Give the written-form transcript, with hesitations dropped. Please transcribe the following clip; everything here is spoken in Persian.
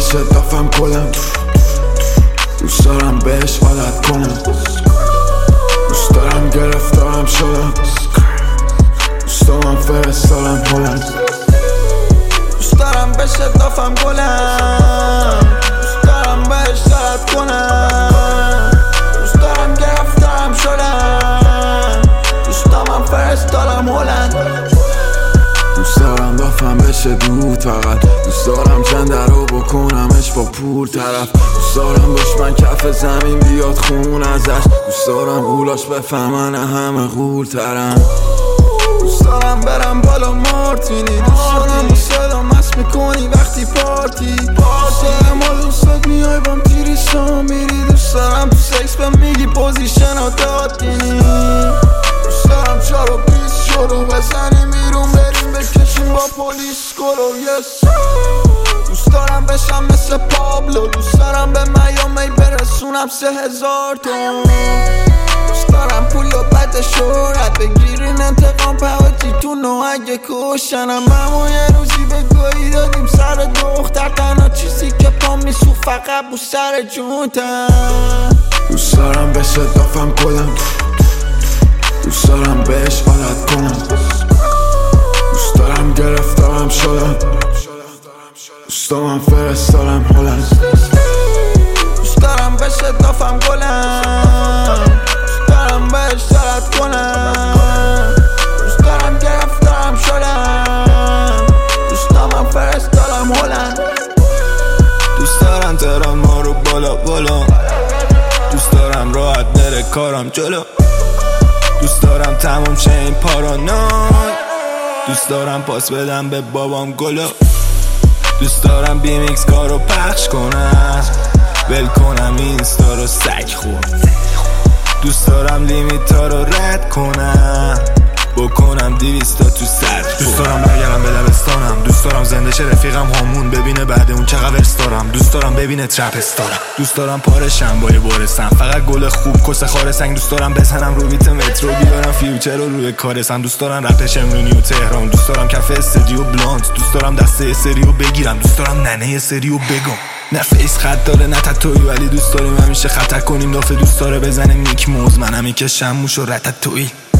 بشه دافم کلم، دوست دارم بهش عادت کنم، دوست دارم گرفتارم شدم، دوست دارم فرستارم هلند، دوست دارم بشه دافم گلم، دوست دارم بهش عادت کنم، دوست دارم گرفتارم شدم، دوست دارم فرستارم هلند، دوست دارم دافم بشه دود فقط، دوست دارم جنده رو بکنمش با پول طرف، دوست دارم دشمن کف زمین بیاد خون ازش، دوست دارم غولاش بفهمن همه غول ترم، دوست دارم برم بالا مارتینی، دوست دارم با صدا مست میکنی وقتی پارتی، دوست دارم حال دوستات میای بام تیریسا میری، دوست دارم تو سکس به میگی پوزیشن ها دادینی، دوست دارم 4 و 20 شروع بزنیم بیرون بریم بکشیم با پلیس گلو یس، دوست دارم بشم مثل پابلو، دوست دارم به میامی برسونم 3000 تون، دوست دارم پول و بد شهرت بگیرین انتقام پهاتیتون و اگه کشنم همون یه روزی به گاهی دادیم سر دختر، تنها چیزی که پا میسو فقط بو سر جونتم، دوست دارم بشه دافم کلم، دوست دارم بهش عادت کنم، دوست دارم گرفتارم شدم، دوست دارم فرستارم هلند، دوست دارم بشه دافم گلم، دوست دارم بهش عادت کنم، دوست دارم گرفتارم شدم، دوست دارم فرستارم هلند، دوست دارم تهران ما رو بالا بالا، دوست دارم راحت نره کارم جلو، دوست دارم تموم شه این پارانوی، دوست دارم پاس بدم به بابام گلو، دوست دارم بیمیکس کارو پخش کنم، ول کنم اینستا رو سگ خورد، دوست دارم لیمیت ها رو رد کنم، بکنم 200 تا تو سر، دوست دارم برگردم به دبستانم، دوست دارم زنده شه رفیقم هامون ببینه بعد اون چقدر ورس دارم، دوست دارم ببینه ترپ استارم، دوست دارم پارشم با یه بارسم فقط گل خوب کس خار سنگ، دوست دارم بزنم رو بیت مترو بیارم فیوچر رو روی کارسم، دوست دارم رپ شمرونی و تهران، دوست دارم کف استدیو بلانت، دوست دارم دسته سریو بگیرم، دوست دارم ننه سریو بگم، نه فیس خط داره نه تتوی ولی دوست داریم همیشه خطر کنیم دافه، دوست داره بزنه میک موز منم میکشم موش و رتتوی.